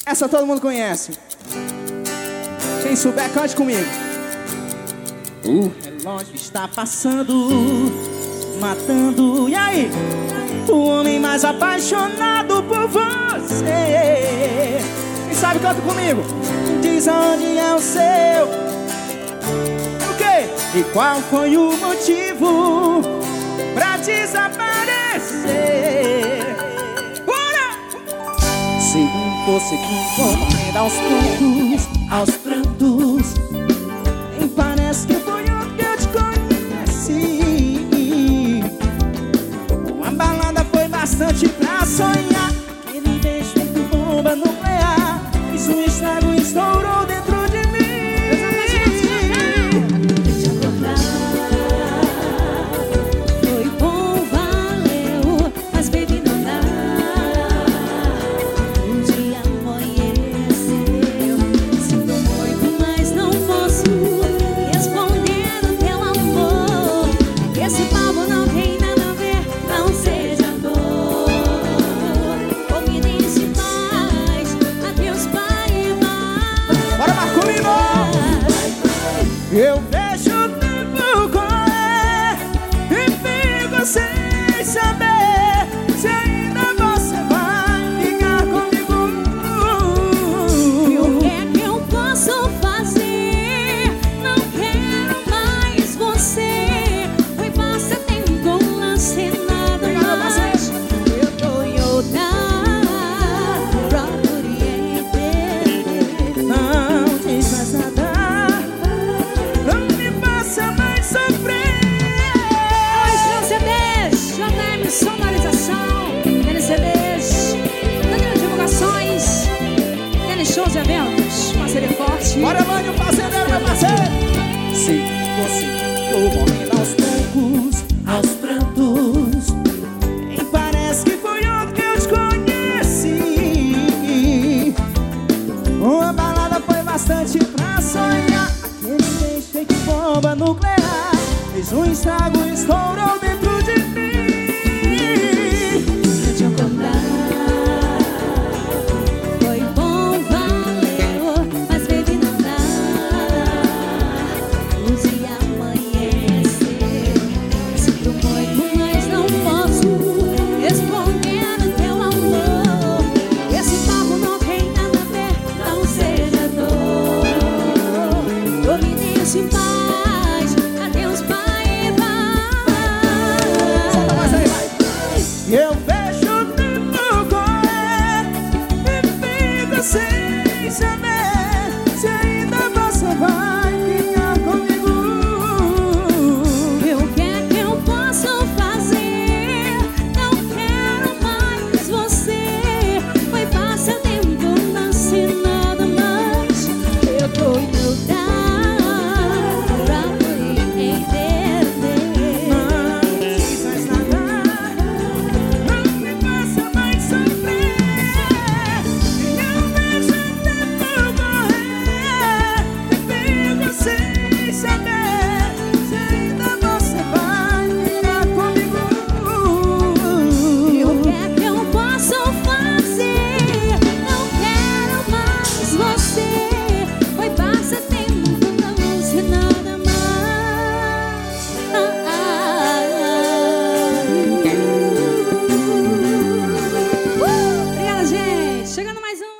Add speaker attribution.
Speaker 1: Essa todo mundo conhece. Quem souber, cante comigo. O relógio está passando, matando. E aí? O homem mais apaixonado por você. Quem sabe, canta comigo. Diz onde é o seu. O quê? E qual foi o motivo pra desaparecer? Bora! Segundo você que vou morrendo aos poucos, aos prantos. Nem parece que foi ontem que eu te conheci. Uma balada foi bastante pra sonhar. Aquele beijo feito bomba nuclear. Fiz um estrago e estourou dentro de mim.
Speaker 2: Deixa eu acordar. Foi bom, valeu, mas baby não dá. Um dia amanheceu, sinto muito, mas não posso responder o teu amor. Esse papo não tem nada a ver, não seja dor. Ou me deixe em paz, adeus, pai e mar.
Speaker 1: Bora, Marco, comigo! Eu vejo o tempo correr e fico sem saber se ainda você vai ficar comigo.
Speaker 2: E o que é que eu posso fazer? Não quero mais você. Foi passatempo com lance, nada mais. Eu tô em outra, procurei entender.
Speaker 1: Não diz mais nada, não me faça mais sofrer.
Speaker 2: Nós CDs, JM Sonorização, NCDs, Danilo Divulgações, N Shows e Eventos, parceria forte.
Speaker 1: Bora, mãe, o fazendeiro, meu parceiro. Se você ficou morrendo aos poucos, aos prantos, nem parece que foi ontem que eu te conheci. Uma balada foi bastante pra sonhar. Aquele beijo feito bomba nuclear. Fez um estrago e estourou dentro de mim.
Speaker 2: Deixa eu acordar. Foi bom, valeu, mas baby não dá. O dia amanheceu, sinto muito, mas não posso responder o teu amor. Esse papo não tem nada a ver, não seja dor. Ou me deixe em paz, adeus, pai e
Speaker 1: Solta mais aí, vai.
Speaker 2: vai.
Speaker 1: Eu vejo o tempo correr e fico sem saber se ainda você vai ficar comigo.
Speaker 2: E o que é que eu posso fazer? Não quero mais você. Foi passatempo, não sei nada mais. Eu tô em outra, procurei entender.
Speaker 1: Não diz mais nada, não me faça mais sofrer. E eu vejo o tempo correr e fico sem saber se ainda você vai ficar comigo.
Speaker 2: E o que é que eu posso fazer? Não quero mais você. Foi passatempo, não sei nada mais. Obrigada, gente. Chegando mais um.